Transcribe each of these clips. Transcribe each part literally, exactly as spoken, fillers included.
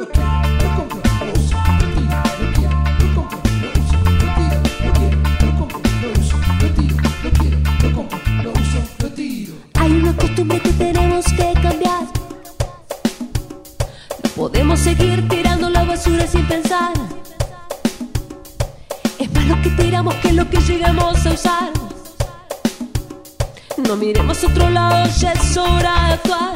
lo quiero, lo compro, lo uso, lo tiro, lo quiero, lo compro, lo uso, lo tiro, lo quiero, lo compro, lo uso, lo tiro, lo quiero, lo compro, lo uso, lo tiro. Hay una costumbre que tenemos que cambiar. No podemos seguir tirando la basura sin pensar. Es más lo que tiramos que lo que llegamos a usar. No miremos a otro lado, ya es hora de actuar.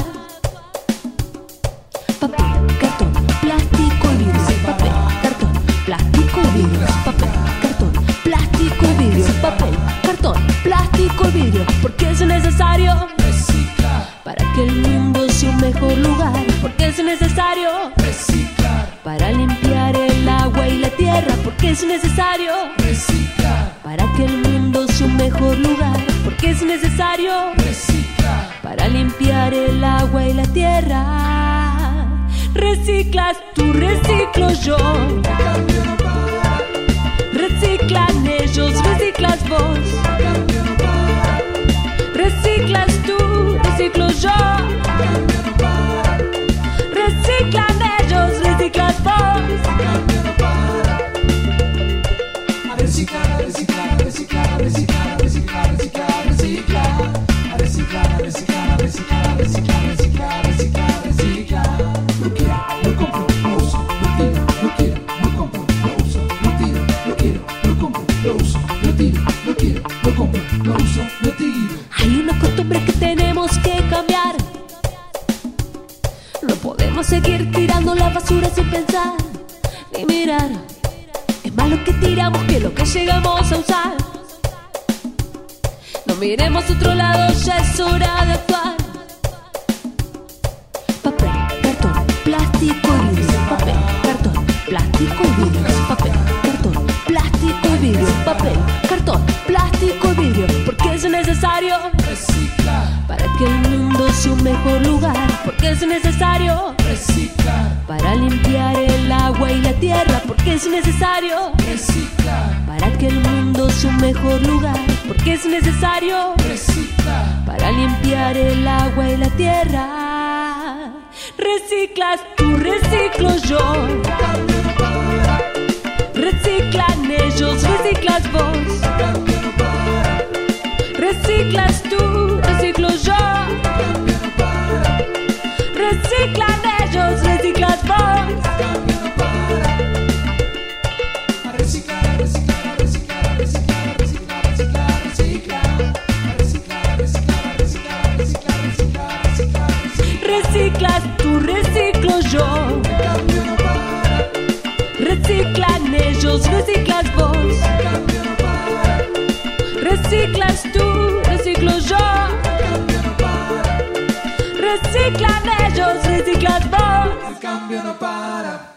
Papel, cartón, plástico y vidrio. Papel, cartón, plástico y vidrio. Papel, cartón, plástico y vidrio. Papel, cartón, plástico y vidrio. Porque es necesario Reciclar, para que el mundo sea un mejor lugar. Porque es necesario reciclar, para limpiar el agua y la tierra. Porque es necesario reciclar, para que el mundo sea un mejor lugar. Porque es necesario reciclar. para limpiar el agua y la tierra. Reciclas tú, reciclo yo. Cambio no para, Reciclan ellos, reciclas vos. cambio no para, Reciclas tú, reciclo yo. cambio no para, Reciclan ellos, reciclas vos. cambio no para. A reciclar, a reciclar, a reciclar, a reciclar, a reciclar, a reciclar, a reciclar. A reciclar, a reciclar, a reciclar, a reciclar, a reciclar, a reciclar, a reciclar. Lo quiero, lo compro, lo uso, lo tiro, lo quiero, lo compro, lo uso, lo tiro, lo quiero, lo compro, lo uso, lo tiro, lo quiero, lo compro, lo uso, lo tiro. Hay una costumbre que tenemos que cambiar. No podemos seguir tirando la basura sin pensar ni mirar. Es más lo que tiramos que lo que llegamos a usar. No miremos a otro lado, ya es hora de actuar. Papel, cartón, plástico y vidrio. Papel, cartón, plástico y vidrio. Papel, cartón, plástico y vidrio. Papel, cartón, plástico y vidrio. Porque es necesario Reciclar, para que el mundo sea un mejor lugar. Porque es necesario reciclar, para limpiar el agua y la tierra. Porque es necesario reciclar, para que el mundo sea un mejor lugar. Porque es necesario reciclar. para limpiar el agua y la tierra. Reciclas tú, reciclo yo. Cambio no para, Reciclan ellos, reciclas vos. cambio no para, Reciclas tú, reciclo yo. cambio no para, Reciclan ellos, reciclas vos. cambio no para. A reciclar, a reciclar, a reciclar, a reciclar, a reciclar, a reciclar, a reciclar. A reciclar, a reciclar, a reciclar, a reciclar, a reciclar, a reciclar, a reciclar. Reciclas tú, reciclo yo. Cambio no para, Reciclan ellos, reciclas vos. cambio no para, Reciclas tú, reciclo yo. cambio no para, Reciclan ellos, reciclas vos. el cambio no para.